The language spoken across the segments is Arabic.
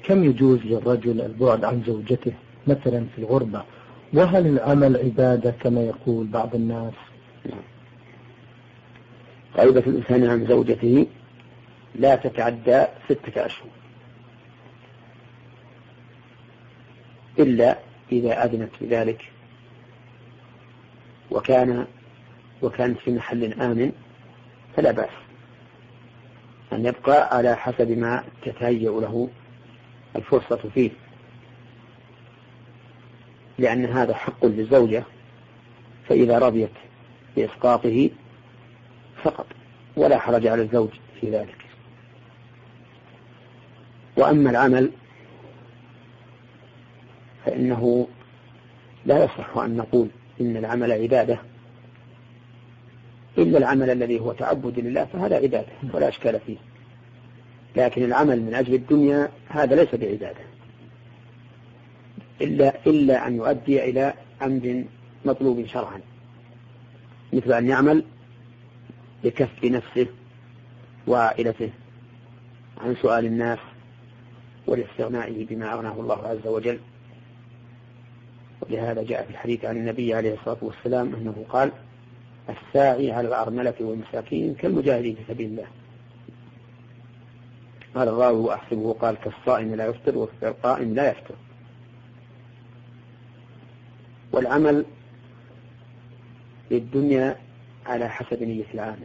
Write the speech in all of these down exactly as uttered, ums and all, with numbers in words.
كم يجوز للرجل البعد عن زوجته مثلا في الغربة؟ وهل العمل عبادة كما يقول بعض الناس؟ غيبة الإنسان عن زوجته لا تتعدى ستة أشهر إلا إذا أذنت بذلك وكان وكانت في محل آمن فلا بأس أن يبقى على حسب ما تتهيأ له الفرصة فيه، لأن هذا حق للزوجة، فإذا رضيت بإسقاطه فقط ولا حرج على الزوج في ذلك. وأما العمل فإنه لا يصح أن نقول إن العمل عبادة إلا العمل الذي هو تعبد لله، فهذا عبادة ولا أشكال فيه، لكن العمل من أجل الدنيا هذا ليس بعبادة إلا, إلا أن يؤدي إلى أمر مطلوب شرعا، مثل أن يعمل لكسب نفسه وعائلته عن سؤال الناس ولاستغنائه بما أغناه الله عز وجل. ولهذا جاء في الحديث عن النبي عليه الصلاة والسلام أنه قال: الساعي على الأرملة والمساكين كالمجاهد في سبيل الله. قال الراوي وأحسبه قال: كالصائم لا يفطر وكالقائم لا يفطر. والعمل للدنيا على حسب نية العامل،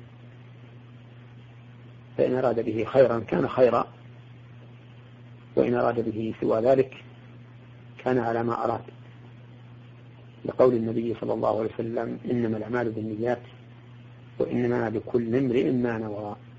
فإن أراد به خيرا كان خيرا، وإن أراد به سوى ذلك كان على ما أراد، لقول النبي صلى الله عليه وسلم: إنما الأعمال بالنيات وإنما لكل امرئ ما نوى.